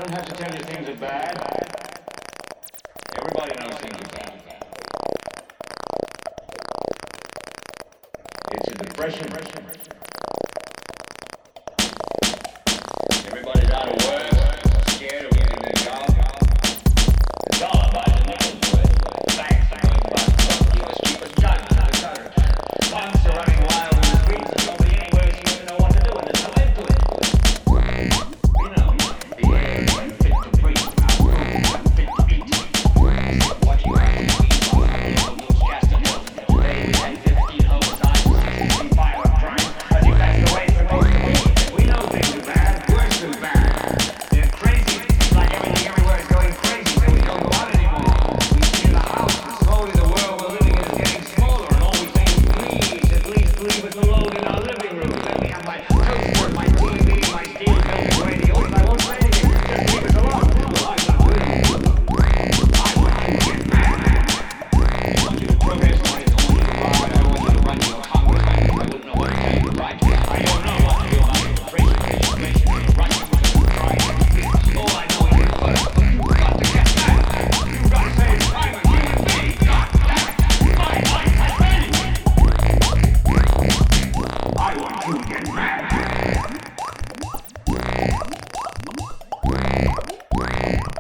don't have to tell you things are bad. Everybody knows things are bad. It's a depression. Everybody's out of work, scared of losing their job. It's all about the nickels, boy. Banks are going bust. Keepers, keepers, guns, etc. Punks are running wild in the streets and nobody anywhere seems to know what to do, and there's no end to it. You know, the air is unfit to breathe, our food is unfit to eat. Watching our feet while the little newscaster tells us that today we had 15 homicides and 63 violent crimes, as if that's the way it's supposed to be. We know things are bad, worse than bad. They're crazy, it's like everything everywhere is going crazy, so we don't go out anymore. We sit in the house, and slowly the world we're living in is getting smaller, and all we say is please, at least leave us alone in our living room. Let me have my toaster, my TV, my steel-built radio, and I won't say anything. Just leave us alone. Well, I'm not with you. I want you to get mad. I want you to protest like I want you to riot. I don't want you to run your Congress. I wouldn't know what to tell you to write. I don't know what to do about immigration, education, Russian, trying to speak. All I know is this first. You've got to get mad. You've got to say, I'm a human being. God damn it. My life has value. I want you to get mad.